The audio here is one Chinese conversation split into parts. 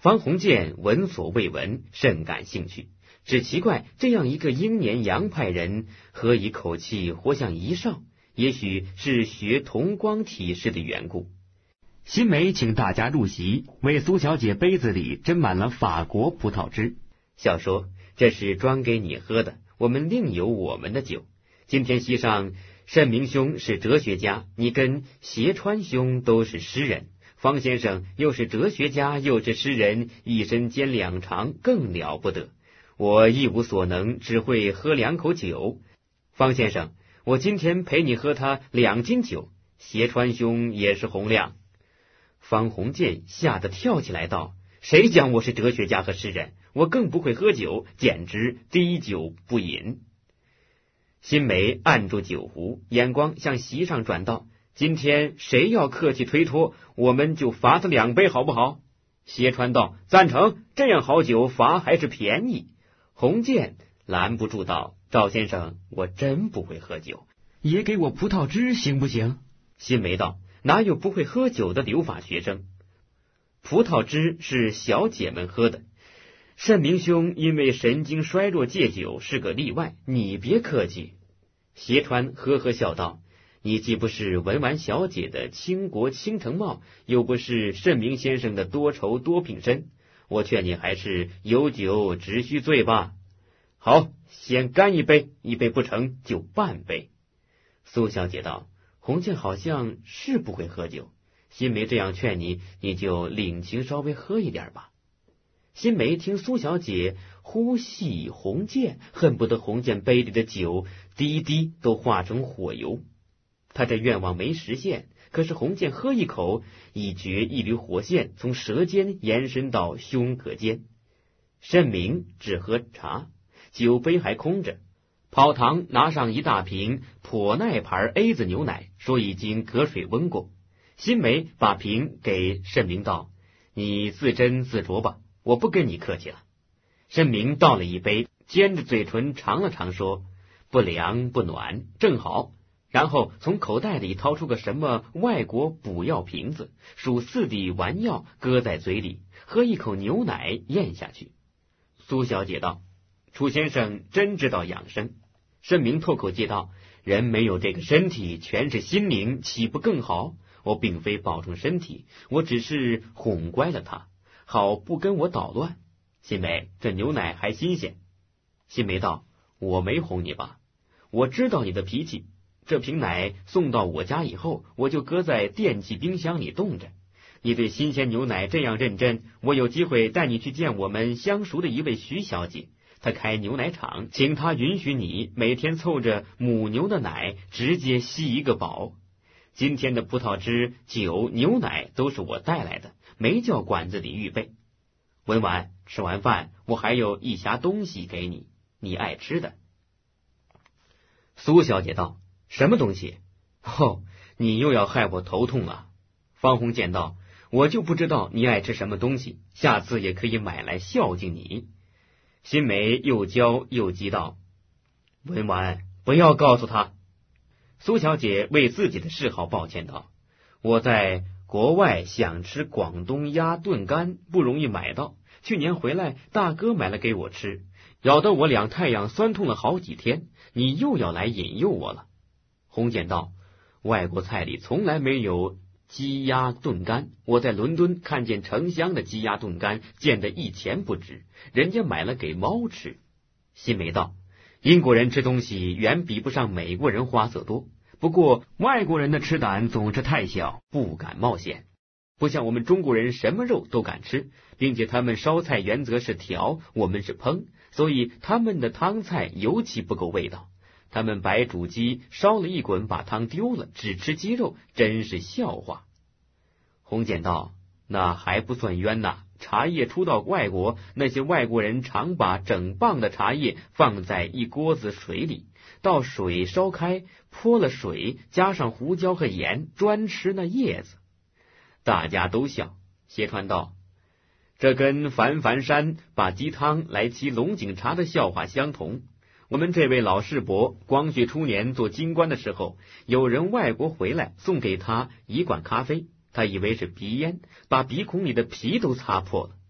方鸿渐闻所未闻，甚感兴趣，只奇怪这样一个英年洋派人，何以口气活像遗少？也许是学同光体式的缘故。新梅请大家入席，为苏小姐杯子里斟满了法国葡萄汁，笑说：“这是专给你喝的，我们另有我们的酒。今天席上，慎明兄是哲学家，你跟斜川兄都是诗人，方先生又是哲学家又是诗人，一身兼两长，更了不得。我一无所能，只会喝2口酒。方先生，我今天陪你喝他2斤酒，斜川兄也是洪亮。”方鸿渐吓得跳起来道：“谁讲我是哲学家和诗人？我更不会喝酒，简直滴酒不饮。”新梅按住酒壶，眼光向席上转道：“今天谁要客气推脱，我们就罚他2杯，好不好？”斜川道：“赞成，这样好酒罚还是便宜。”鸿渐拦不住道：“赵先生，我真不会喝酒，也给我葡萄汁行不行？”新梅道：“哪有不会喝酒的留法学生？葡萄汁是小姐们喝的。慎明兄因为神经衰弱戒酒是个例外，你别客气。”斜川呵呵笑道：“你既不是文玩小姐的倾国倾城貌，又不是慎明先生的多愁多病身，我劝你还是有酒只需醉吧。好，先干一杯，一杯不成就半杯。”苏小姐道：“鸿渐好像是不会喝酒，新梅这样劝你，你就领情稍微喝一点吧。”新梅听苏小姐呼细鸿渐，恨不得鸿渐杯里的酒滴滴都化成火油。他这愿望没实现，可是鸿渐喝一口，已觉一缕火线从舌尖延伸到胸膈间。慎明只喝茶，酒杯还空着。跑堂拿上一大瓶颇耐牌 A 字牛奶，说已经隔水温过。新梅把瓶给慎明道：“你自斟自酌吧，我不跟你客气了。”慎明倒了一杯，尖着嘴唇尝了尝，说：“不凉不暖，正好。”然后从口袋里掏出个什么外国补药瓶子，数4滴丸药，搁在嘴里，喝一口牛奶咽下去。苏小姐道：“楚先生真知道养生。”慎明脱口接道：“人没有这个身体，全是心灵，岂不更好？我并非保重身体，我只是哄乖了他，好不跟我捣乱。新梅，这牛奶还新鲜。”新梅道：“我没哄你吧？我知道你的脾气。这瓶奶送到我家以后，我就搁在电气冰箱里冻着。你对新鲜牛奶这样认真，我有机会带你去见我们相熟的一位徐小姐，她开牛奶厂，请她允许你每天凑着母牛的奶直接吸一个饱。今天的葡萄汁、酒、牛奶都是我带来的，没叫馆子里预备。文婉，吃完饭我还有一匣东西给你，你爱吃的。”苏小姐道：“什么东西？”“哦，你又要害我头痛了。”方鸿渐道：“我就不知道你爱吃什么东西，下次也可以买来孝敬你。”新梅又娇又急道：“文婉，不要告诉他。”苏小姐为自己的嗜好抱歉道：“我在国外想吃广东鸭炖肝，不容易买到。去年回来，大哥买了给我吃，咬得我2太阳酸痛了好几天。你又要来引诱我了。”鸿渐道：“外国菜里从来没有鸡鸭炖肝，我在伦敦看见成箱的鸡鸭炖肝，见得1钱不值，人家买了给猫吃。”新梅道：“英国人吃东西远比不上美国人花色多，不过外国人的吃胆总是太小，不敢冒险，不像我们中国人什么肉都敢吃，并且他们烧菜原则是调，我们是烹，所以他们的汤菜尤其不够味道。他们白煮鸡烧了一滚，把汤丢了，只吃鸡肉，真是笑话。”鸿渐道：“那还不算冤呐！茶叶出到外国，那些外国人常把整磅的茶叶放在一锅子水里，到水烧开，泼了水，加上胡椒和盐，专吃那叶子。”大家都笑。斜川道：“这跟樊樊山把鸡汤来沏龙井茶的笑话相同。我们这位老世伯光绪初年做京官的时候，有人外国回来送给他1罐咖啡，他以为是鼻烟，把鼻孔里的皮都擦破了。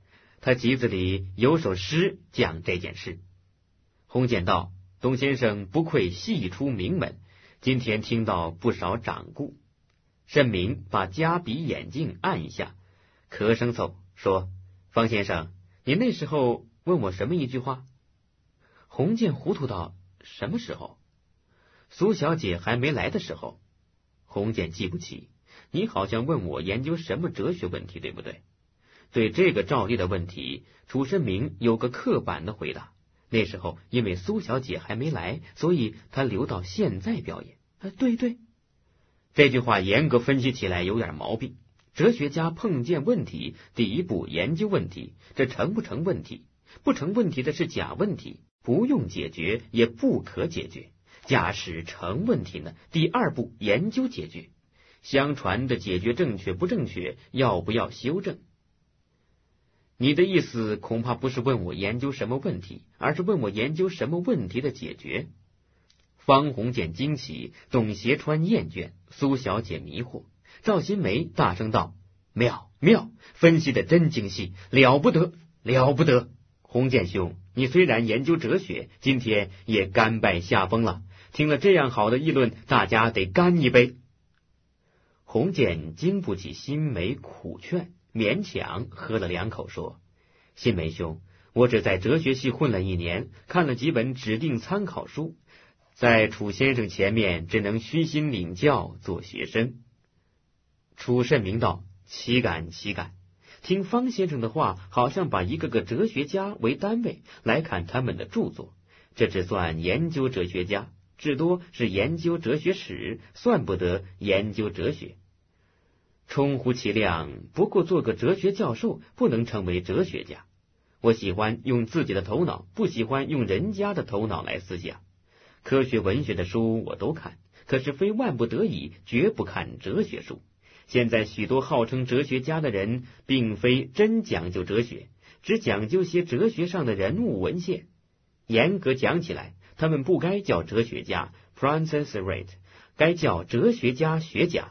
他集子里有首诗讲这件事。洪简道：董先生不愧系出名门，今天听到不少掌故。慎明把夹笔眼镜按一下，咳声嗽说：方先生，你那时候问我什么一句话？洪建糊涂道：什么时候？苏小姐还没来的时候。洪建记不起，你好像问我研究什么哲学问题，对不对？对这个照例的问题，楚申明有个刻板的回答。那时候因为苏小姐还没来，所以他留到现在表演。对对，这句话严格分析起来有点毛病。哲学家碰见问题，第一步研究问题，这成不成问题？不成问题的是假问题，不用解决也不可解决。假使成问题呢，第二步研究解决。相传的解决正确不正确，要不要修正？你的意思恐怕不是问我研究什么问题，而是问我研究什么问题的解决。方鸿渐惊奇，董协川厌倦，苏小姐迷惑。赵新梅大声道：妙妙，分析的真精细，了不得了不得。鸿渐兄，你虽然研究哲学，今天也甘拜下风了。听了这样好的议论，大家得干一杯。鸿渐经不起新梅苦劝，勉强喝了2口，说：新梅兄，我只在哲学系混了1年，看了几本指定参考书，在楚先生前面只能虚心领教，做学生。楚慎明道：岂敢岂敢，听方先生的话，好像把一个个哲学家为单位来看他们的著作，这只算研究哲学家，至多是研究哲学史，算不得研究哲学。充乎其量，不过做个哲学教授，不能成为哲学家。我喜欢用自己的头脑，不喜欢用人家的头脑来思想。科学文学的书我都看，可是非万不得已，绝不看哲学书。现在许多号称哲学家的人，并非真讲究哲学，只讲究些哲学上的人物文献。严格讲起来，他们不该叫哲学家 Francis 该叫哲学家学家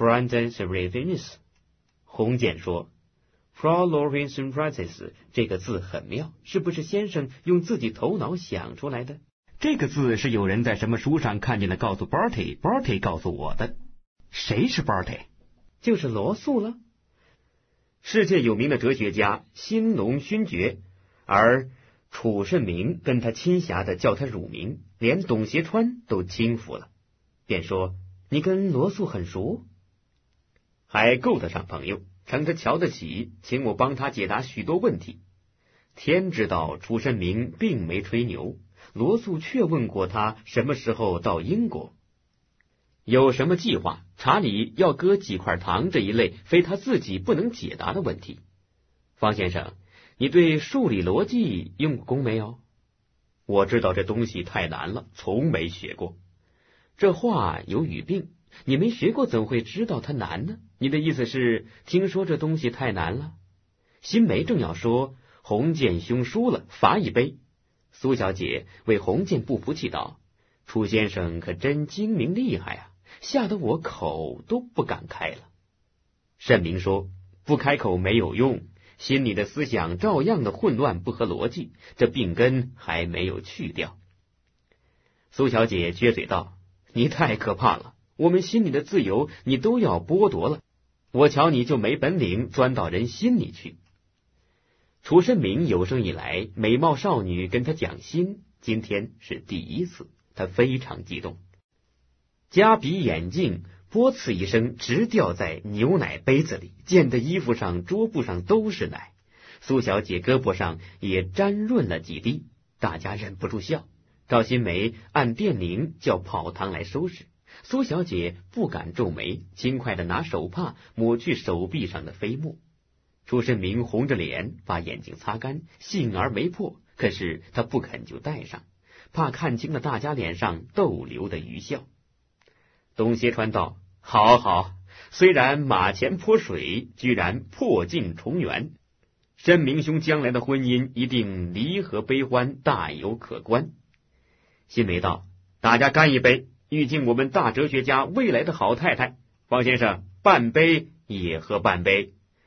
Francis。 洪简说 Frau Lawrence Francis 这个字很妙，是不是先生用自己头脑想出来的？这个字是有人在什么书上看见的，告诉 Barty 告诉我的。谁是 Barty？ 就是罗素了，世界有名的哲学家，新农勋爵，而楚慎明跟他亲侠的叫他乳名，连董协川都轻浮了，便说：你跟罗素很熟？还够得上朋友，称他瞧得起，请我帮他解答许多问题。天知道楚慎明并没吹牛，罗素却问过他什么时候到英国，有什么计划，查理要割几块糖这一类非他自己不能解答的问题。方先生，你对数理逻辑用过功没有？我知道这东西太难了，从没学过。这话有语病，你没学过怎会知道它难呢？你的意思是听说这东西太难了？新梅正要说，洪剑兄输了，罚一杯。苏小姐为洪剑不服气道：楚先生可真精明厉害啊，吓得我口都不敢开了。慎明说：不开口没有用，心里的思想照样的混乱不合逻辑，这病根还没有去掉。苏小姐撅嘴道：你太可怕了，我们心里的自由你都要剥夺了，我瞧你就没本领钻到人心里去。楚慎明有生以来美貌少女跟他讲心，今天是第一次，他非常激动。夹笔眼镜啵呲一声直掉在牛奶杯子里，溅得衣服上桌布上都是奶，苏小姐胳膊上也沾润了几滴，大家忍不住笑。赵新梅按电铃叫跑堂来收拾，苏小姐不敢皱眉，轻快地拿手帕抹去手臂上的飞沫。楚慎明红着脸把眼睛擦干，幸而没破，可是他不肯就戴上，怕看清了大家脸上逗留的余笑。董协川道：好好，虽然马前泼水，居然破镜重圆，申明兄将来的婚姻一定离合悲欢，大有可观。新梅道：大家干一杯，预敬我们大哲学家未来的好太太。方先生，半杯也喝半杯。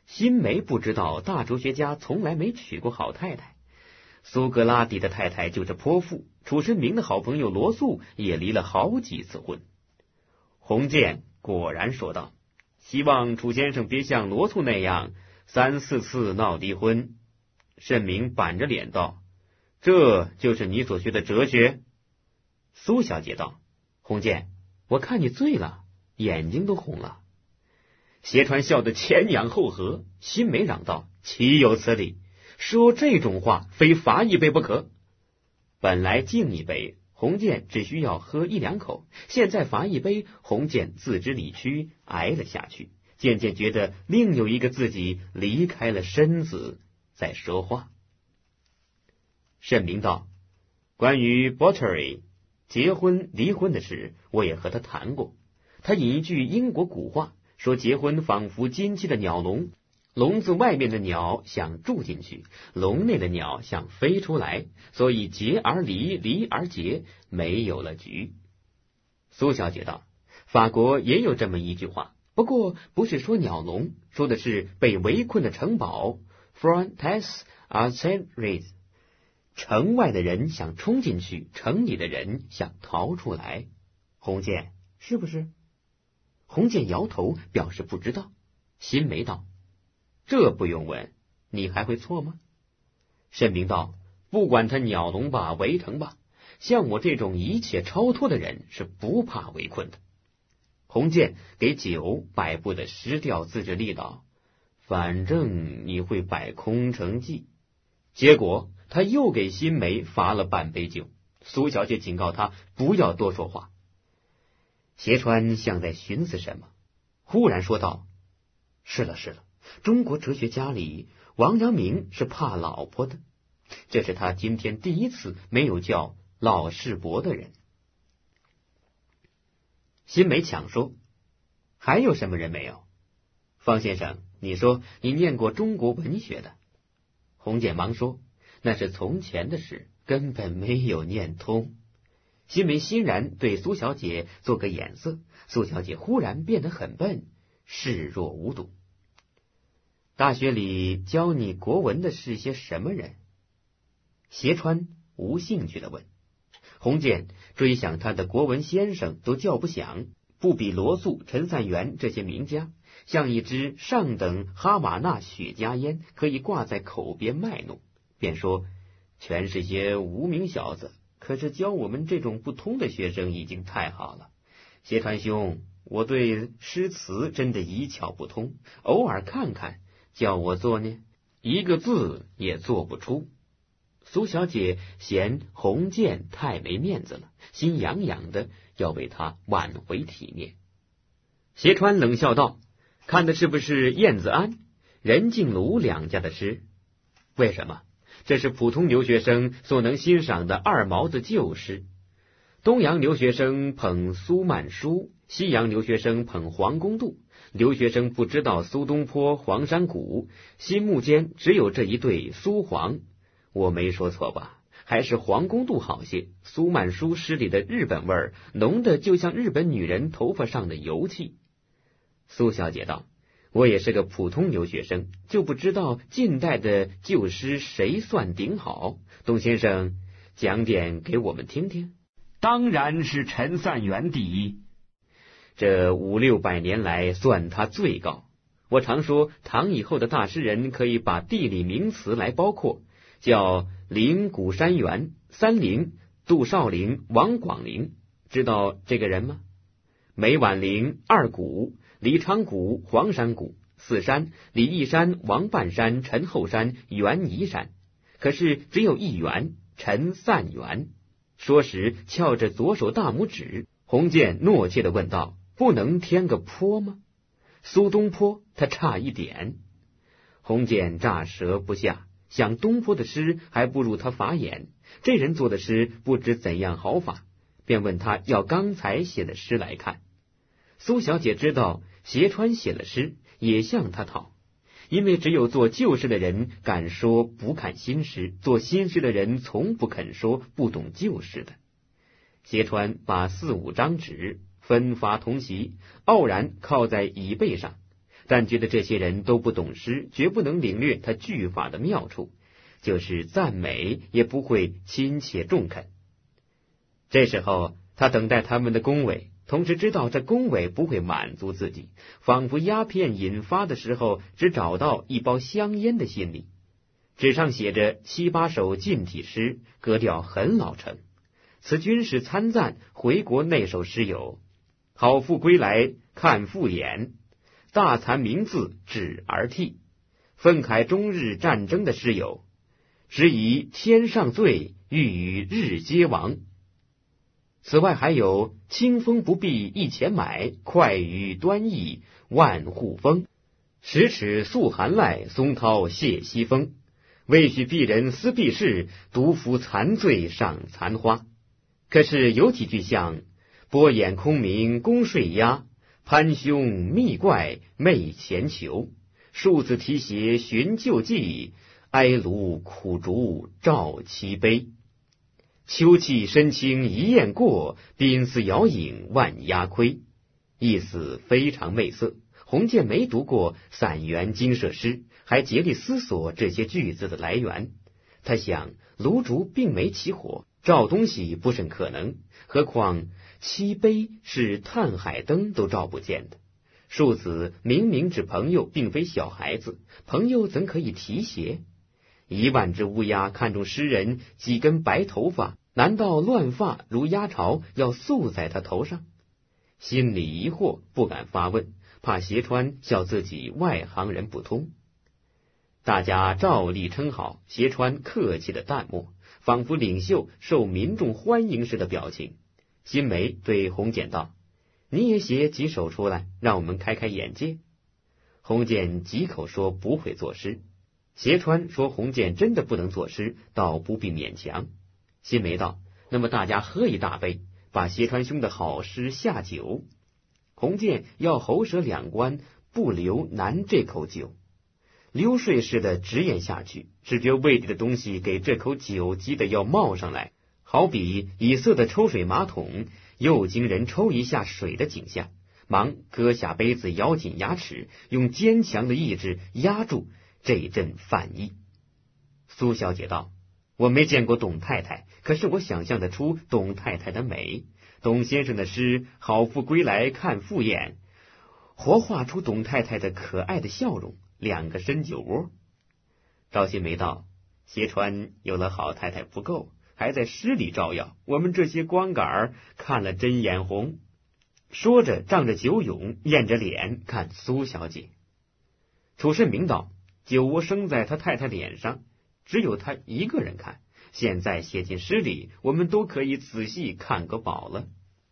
辛梅不知道大哲学家从来没娶过好太太，苏格拉底的太太就是泼妇，楚申明的好朋友罗素也离了好几次婚。洪建果然说道：希望楚先生别像罗素那样3、4次闹离婚。申明板着脸道：这就是你所学的哲学？苏小姐道：洪建，我看你醉了，眼睛都红了。斜川笑得前仰后合，辛梅嚷道：岂有此理，说这种话非罚一杯不可。本来敬一杯，洪建只需要喝1、2口，现在罚一杯，洪建自知理屈，挨了下去，渐渐觉得另有一个自己离开了身子在说话。申明道：关于 Bottery 结婚离婚的事，我也和他谈过。他引一句英国古话，说结婚仿佛金漆的鸟笼，笼子外面的鸟想住进去，笼内的鸟想飞出来，所以结而离，离而结，没有了局。苏小姐道：法国也有这么一句话，不过不是说鸟笼，说的是被围困的城堡 Fortress Arcades， 城外的人想冲进去，城里的人想逃出来。洪建，是不是？洪建摇头表示不知道。辛梅道：这不用问，你还会错吗？申明道：不管他鸟笼吧，围城吧，像我这种一切超脱的人是不怕围困的。洪建给酒摆布的失掉自制力道：反正你会摆空城计。结果他又给辛梅罚了半杯酒。苏小姐警告他不要多说话。斜川像在寻思什么，忽然说道：是了，中国哲学家里王阳明是怕老婆的，这是他今天第一次没有叫老世伯的人。辛梅抢说：还有什么人没有？方先生，你说你念过中国文学的。洪建忙说：那是从前的事，根本没有念通。辛梅欣然对苏小姐做个眼色，苏小姐忽然变得很笨，视若无睹。大学里教你国文的是些什么人？斜川无兴趣地问。洪建追想他的国文先生都叫不响，不比罗素、陈三元这些名家，像一支上等哈瓦那雪茄烟，可以挂在口边卖弄，便说全是些无名小子，可是教我们这种不通的学生已经太好了。斜川兄，我对诗词真的一窍不通，偶尔看看，叫我做呢，一个字也做不出。苏小姐嫌洪建太没面子了，心痒痒的要为他挽回体面。斜川冷笑道：看的是不是晏子安、任敬庐两家的诗？为什么？这是普通留学生所能欣赏的二毛子旧诗。东洋留学生捧苏曼殊，西洋留学生捧黄公度，留学生不知道苏东坡、黄山谷，心目间只有这一对苏黄。我没说错吧？还是黄公度好些。苏曼殊诗里的日本味儿浓的就像日本女人头发上的油气。苏小姐道：我也是个普通留学生，就不知道近代的旧诗谁算顶好。董先生讲点给我们听听。 当然是陈三元第一， 这500、600年来算他最高。我常说唐以后的大诗人可以把地理名词来包括，叫灵谷山元、三陵、杜少陵、王广陵。知道这个人吗？梅婉陵、二谷、李昌谷、黄山谷，四山：李义山、王半山、陈后山、袁宜山。可是只有一元，陈散元。说时翘着左手大拇指。洪建懦怯地问道：不能添个坡吗？苏东坡他差一点。洪建乍舌不下，想东坡的诗还不如他法眼，这人做的诗不知怎样好法，便问他要刚才写的诗来看。苏小姐知道斜川写了诗，也向他讨，因为只有做旧诗的人敢说不看新诗，做新诗的人从不肯说不懂旧诗的。斜川把4、5张纸分发同席，傲然靠在椅背上， 但觉得这些人都不懂诗，绝不能领略他句法的妙处，就是赞美也不会亲切中肯。这时候他等待他们的恭维，同时知道这恭维不会满足自己，仿佛鸦片引发的时候只找到一包香烟的心理。纸上写着7、8首近体诗，格调很老成。此军士参赞回国那首诗有：好妇归来看复眼，大惭名字止而涕。愤慨中日战争的诗有：只以天上罪，欲与日皆亡。此外还有清风不必一钱买，快雨端缢万户风。10尺素寒赖，松涛谢西风。未许鄙人思鄙事，独服残醉上残花。可是有几句像：波眼空明宫睡鸦，攀胸密怪媚前求。庶子提携寻旧迹，哀炉苦竹照其悲。秋气深清一雁过，宾似遥影万鸦窥。意思非常媚色。洪建没读过散元精舍诗，还竭力思索这些句子的来源。他想，炉烛并没起火，照东西不甚可能，何况漆杯是炭海灯都照不见的。庶子明明指朋友，并非小孩子，朋友怎可以提携？1万只乌鸦看中诗人几根白头发，难道乱发如鸦巢要宿在他头上？心里疑惑，不敢发问，怕斜川笑自己外行人不通。大家照例称好，斜川客气的淡漠，仿佛领袖受民众欢迎时的表情。新梅对洪简道：你也写几首出来，让我们开开眼界。洪简几口说不会作诗。斜川说洪简真的不能作诗，倒不必勉强。新梅道：那么大家喝一大杯，把斜川兄的好诗下酒。洪建要喉舌两关，不留难这口酒。流水似的直咽下去，只觉胃里的东西给这口酒激得要冒上来，好比已塞的抽水马桶又经人抽一下水的景象。忙搁下杯子，咬紧牙齿，用坚强的意志压住这阵犯意。苏小姐道：我没见过董太太，可是我想象得出董太太的美。董先生的诗好妇归来看复眼，活画出董太太的可爱的笑容，2个深酒窝。赵新梅道：斜川有了好太太不够，还在诗里照耀，我们这些光杆看了真眼红。说着仗着酒勇，艳着脸看苏小姐。楚慎明道：酒窝生在他太太脸上，只有他一个人看，现在写进诗里，我们都可以仔细看个饱了。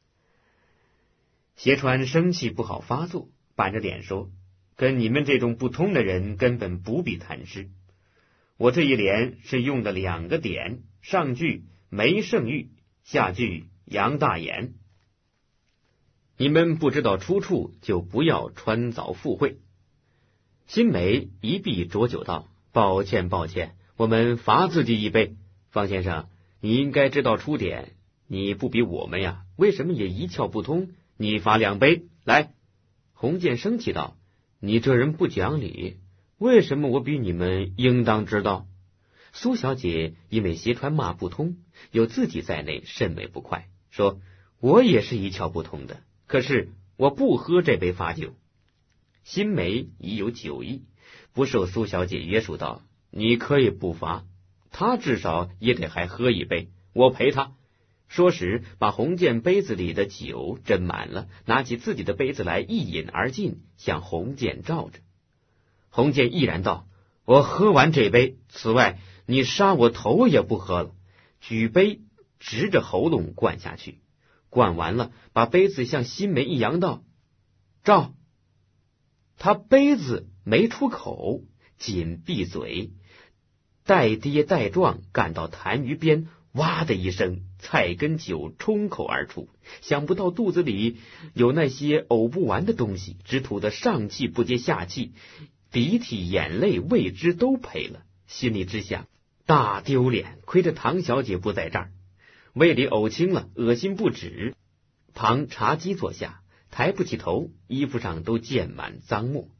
斜川生气不好发作，板着脸说：跟你们这种不通的人根本不必谈诗。我这一联是用的2个点，上句梅圣玉，下句杨大眼。你们不知道出处，就不要穿凿附会。新梅一臂浊酒道：抱歉抱歉，我们罚自己一杯。方先生，你应该知道出典，你不比我们呀，为什么也一窍不通？你罚2杯来。洪建生气道：你这人不讲理，为什么我比你们应当知道？苏小姐因为斜川骂不通，有自己在内甚为不快，说：我也是一窍不通的，可是我不喝这杯罚酒。新梅已有酒意，不受苏小姐约束道：你可以不罚，他至少也得还喝一杯，我陪他。说时把洪建杯子里的酒斟满了，拿起自己的杯子来一饮而尽，向洪建照着。洪建毅然道：我喝完这杯，此外你杀我头也不喝了。举杯直着喉咙灌下去，灌完了把杯子向新梅一扬道：照。他杯子没出口，紧闭嘴，带跌带撞赶到痰盂边，哇的一声，菜跟酒冲口而出，想不到肚子里有那些呕不完的东西，只吐得上气不接下气，鼻涕眼泪未知都赔了，心里只想大丢脸，亏着唐小姐不在这儿。胃里呕清了，恶心不止。旁茶几坐下，抬不起头，衣服上都溅满脏沫。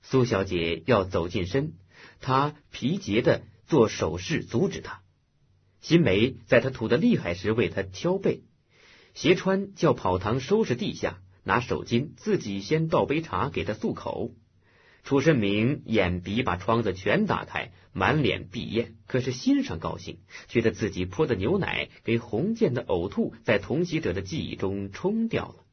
苏小姐要走近身，他疲竭地做手势阻止她。新梅在他吐得厉害时为他挑背，斜川叫跑堂收拾地下，拿手巾自己先倒杯茶给他漱口。楚慎明眼鼻把窗子全打开，满脸碧艳，可是心上高兴，觉得自己泼的牛奶给洪建的呕吐在同席者的记忆中冲掉了。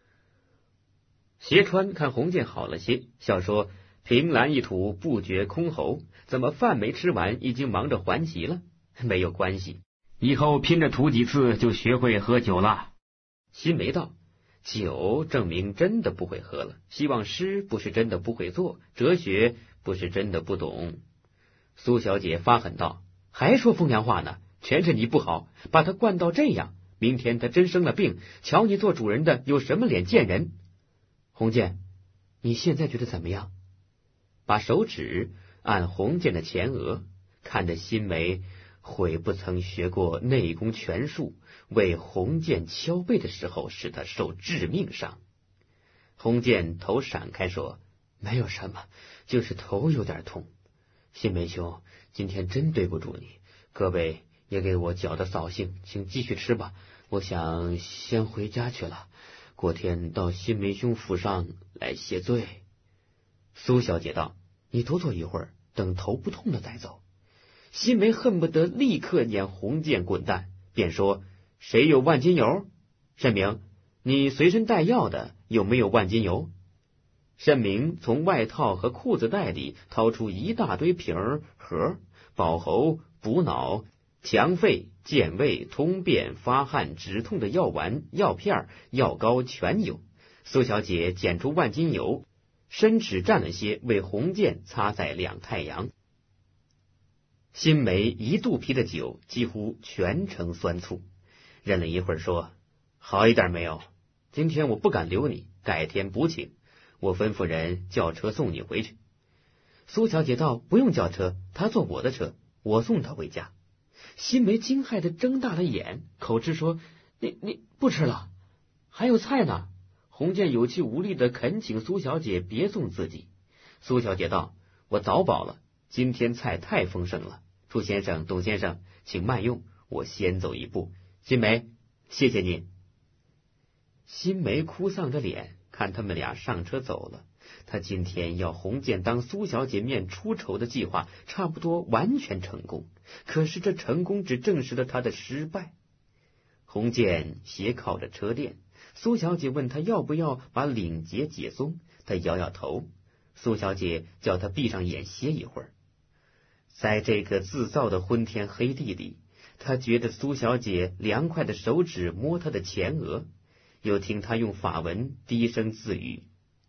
斜川看洪建好了些，笑说：“凭栏一吐，不觉空喉，怎么饭没吃完，已经忙着还席了？没有关系， 以后拼着吐几次，就学会喝酒了。” 新梅道：“酒证明真的不会喝了，希望诗不是真的不会做，哲学不是真的不懂。”苏小姐发狠道：“还说风凉话呢，全是你不好，把他惯到这样，明天他真生了病，瞧你做主人的有什么脸见人？”洪建，你现在觉得怎么样？把手指按洪建的前额，看着新梅悔不曾学过内功拳术，为洪建敲背的时候使他受致命伤。洪建头闪开说：“没有什么，就是头有点痛。新梅兄，今天真对不住你，各位也给我搅得扫兴，请继续吃吧，我想先回家去了，过天到新梅兄府上来谢罪。”苏小姐道：“你多坐一会儿，等头不痛了再走。”新梅恨不得立刻撵洪建滚蛋，便说：“谁有万金油？慎明，你随身带药的有没有万金油？”慎明从外套和裤子袋里掏出一大堆瓶儿盒，保喉、补脑、强肺、健胃、通便、发汗、止痛的药丸、药片、药膏全有。苏小姐捡出万金油，伸指蘸了些，为洪建擦在两太阳。新梅一肚皮的酒几乎全成酸醋，忍了一会儿说：“好一点没有？今天我不敢留你，改天补请。我吩咐人叫车送你回去。”苏小姐道：“不用叫车，他坐我的车，我送他回家。”新梅惊骇的睁大了眼，口吃说：“你不吃了？还有菜呢。”洪建有气无力的恳请苏小姐别送自己。苏小姐道：“我早饱了，今天菜太丰盛了。楚先生、董先生，请慢用，我先走一步。新梅，谢谢您。”新梅哭丧着脸看他们俩上车走了。他今天要洪建当苏小姐面出丑的计划差不多完全成功，可是这成功只证实了他的失败。洪建斜靠着车垫，苏小姐问他要不要把领结解松，他摇摇头。苏小姐叫他闭上眼歇一会儿。在这个自造的昏天黑地里，他觉得苏小姐凉快的手指摸他的前额，又听他用法文低声自语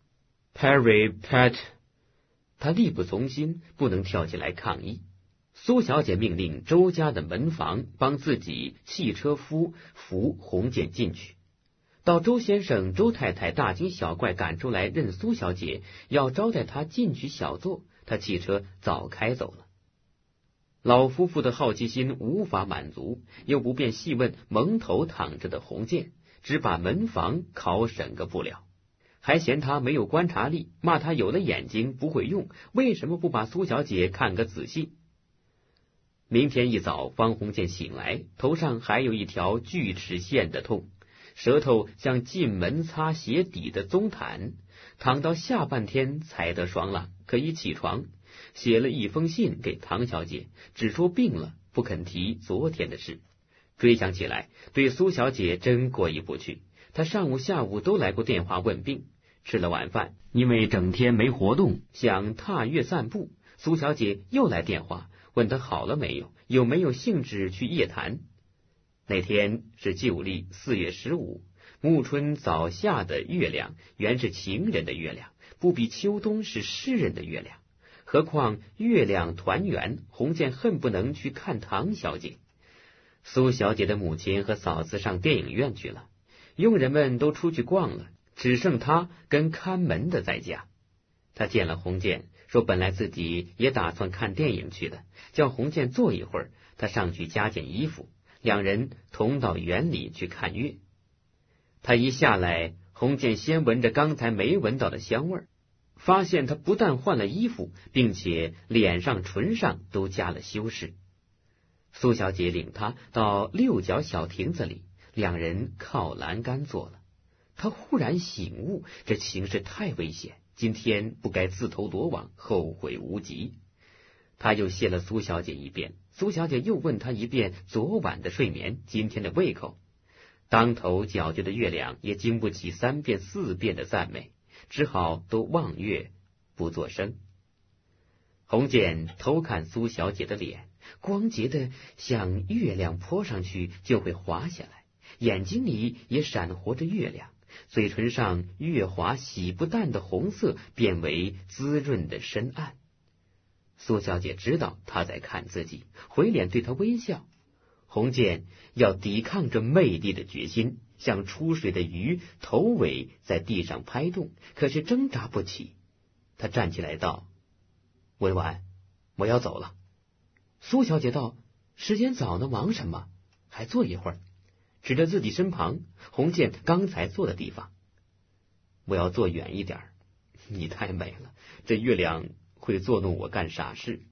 Perry Pat， 他力不从心，不能跳起来抗议。苏小姐命令周家的门房帮自己汽车夫扶洪建进去。到周先生、周太太大惊小怪赶出来认苏小姐，要招待她进去小坐，他汽车早开走了。老夫妇的好奇心无法满足，又不便细问蒙头躺着的洪建，只把门房考审个不了，还嫌他没有观察力，骂他有了眼睛不会用，为什么不把苏小姐看个仔细？明天一早，方洪建醒来，头上还有一条锯齿线的痛，舌头像进门擦鞋底的棕毯，躺到下半天才得爽朗，可以起床。写了一封信给唐小姐，只说病了，不肯提昨天的事。追想起来，对苏小姐真过意不去。她上午下午都来过电话问病，吃了晚饭， 因为整天没活动， 想踏月散步。苏小姐又来电话，问她好了没有，有没有兴致去夜谈。那天是旧历4月15，暮春早下的月亮原是情人的月亮，不比秋冬是诗人的月亮。何况月亮团圆，洪建恨不能去看唐小姐。苏小姐的母亲和嫂子上电影院去了，佣人们都出去逛了，只剩他跟看门的在家。他见了洪建，说本来自己也打算看电影去的，叫洪建坐一会儿，他上去加件衣服，两人同到园里去看月。他一下来，洪建先闻着刚才没闻到的香味儿， 发现他不但换了衣服，并且脸上唇上都加了修饰。苏小姐领他到六角小亭子里，两人靠栏杆坐了。他忽然醒悟，这情势太危险，今天不该自投罗网，后悔无及。他又谢了苏小姐一遍，苏小姐又问他一遍昨晚的睡眠，今天的胃口。当头皎洁的月亮也经不起3遍4遍的赞美，只好都望月不作声。红剑偷看苏小姐的脸，光洁的像月亮泼上去就会滑下来，眼睛里也闪活着月亮，嘴唇上月华洗不淡的红色变为滋润的深暗。苏小姐知道他在看自己，回脸对他微笑。红剑要抵抗这魅力的决心，像出水的鱼，头尾在地上拍动，可是挣扎不起。他站起来道：委婉，我要走了。苏小姐道：时间早呢，忙什么？还坐一会儿。指着自己身旁红剑刚才坐的地方。我要坐远一点，你太美了，这月亮会作弄我干傻事。